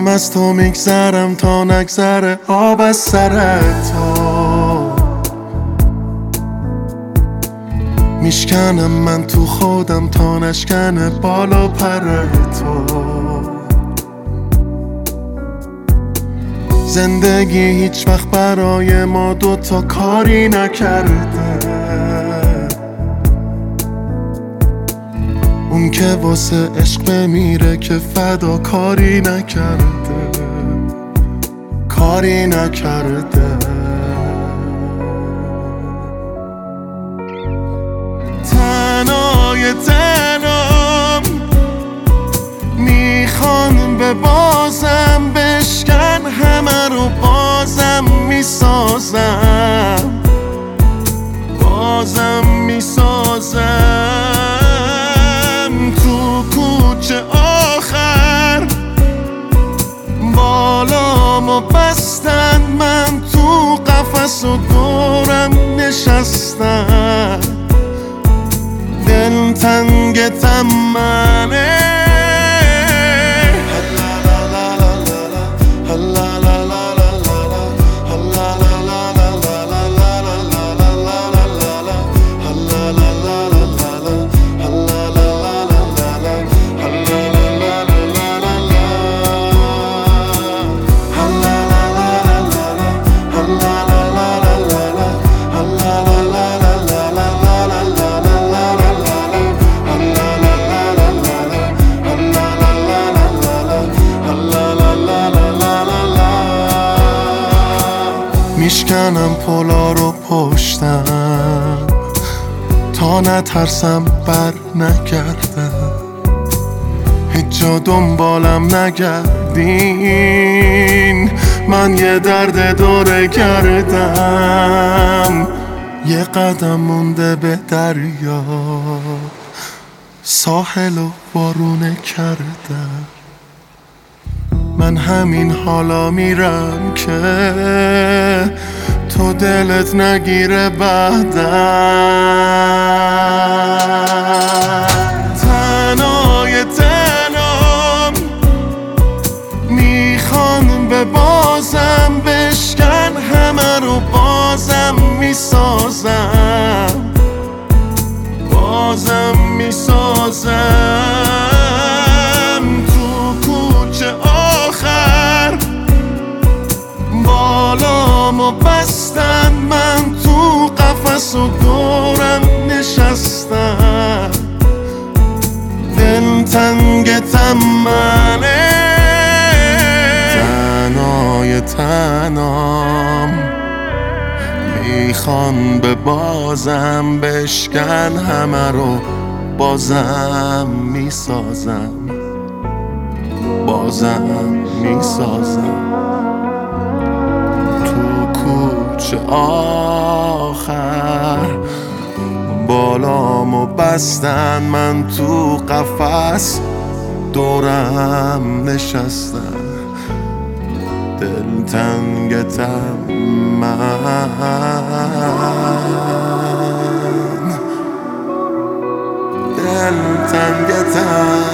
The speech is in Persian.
دارم از تو میگذرم تا نگذره آب از سر تو. میشکنم من تو خودم تا نشکنه بالا پر تو. زندگی هیچ وقت برای ما دوتا کاری نکرده. اون که واسه عشق بمیره که فدا کاری نکرده، کاری نکرده. تنهای تنام میخوان به بازم بشکن، همه رو بازم میسازم، بازم میسازم. تو کوچه آخر بالامو بستن، من تو قفس و دورم نشستن. دل تنگ تمنه میشکنم پلا رو پشتم تا نترسم بر نگردم. هیچ جا دنبالم نگردین، من یه درد دوره کردم. یه قدم مونده به دریا، ساحل و وارونه کردم. من همین حالا میرم که تو دلت نگیره بعدم. تنهای تنام میخوان به بازم بشکن، همه رو بازم میسازم، بازم میسازم. بالامو بستن، من تو قفس و دورم نشستن. دل تنگ تمنه تنهای تنام میخوان به بازم بشکن، همه رو بازم میسازم، بازم میسازم. کوچه آخر بالامو بستن، من تو قفس دورم نشستن. دل تنگ دل تنگ